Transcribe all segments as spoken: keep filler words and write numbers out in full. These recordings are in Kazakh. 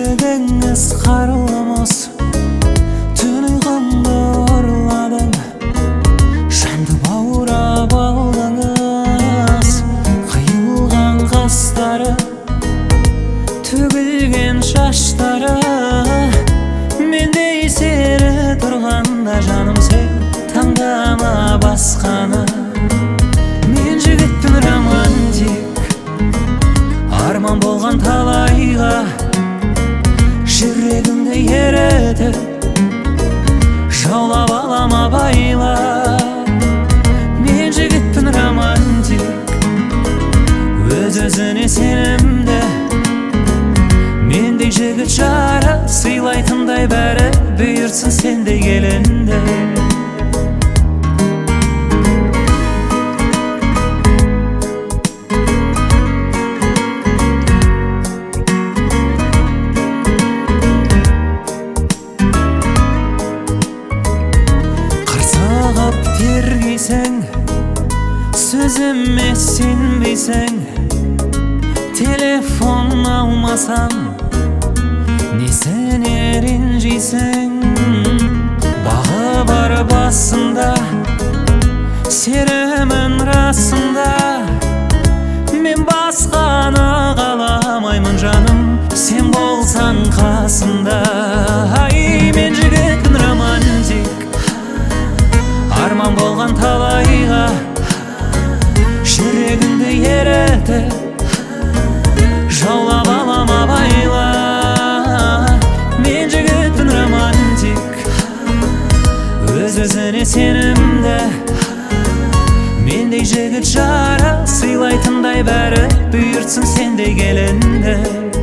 жүрегіңіз қарылмас, түн ұйқымды ұрладың, жанды баурап алдыңыз. Қиылған қастары, төгілген шаштары, мендей сері тұрғанда жаным сен таңдама басқаны. Мен жігітпін романтик, арман болған талайға жүрегімді еретіп, жаулап алам абайлап. Мен жігітпін романтик, өз-өзіне сенімді, мендей жігіт жары сыйлайтындай бәрі бұйыртсын сендей келінді. Қырсығып тергейсің, сөзіме сенбейсің, телефон алмасам несіне ренжисің? Бағы бар басында, серімін расында, мен басқаны қаламаймын жаным, сен болсаң қасымда. Ай, мен жігітпін романтик, арман болған талайға жүрегімді еретіп, жаулап алам абайла. Мен жігітпін романтик, өз-өзіне сенімді, мендей жігіт жары сыйлайтындай бәрі бұйыртсын сендей келінді.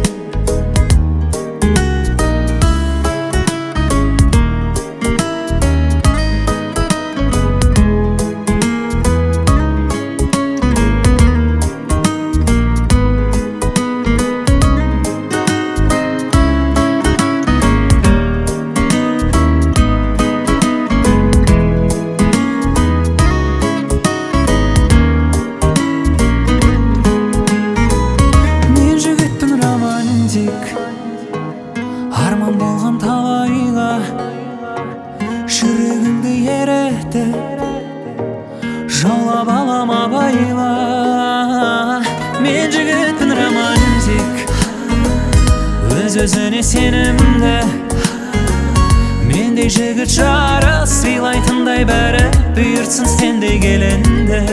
Арман болған талайға жүрегімді еретіп, жаулап алам абайла. Мен жігітпін романтик, өз-өзіне сенімді, мендей жігіт жары сыйлайтындай бәрі бұйыртсын сендей келінді.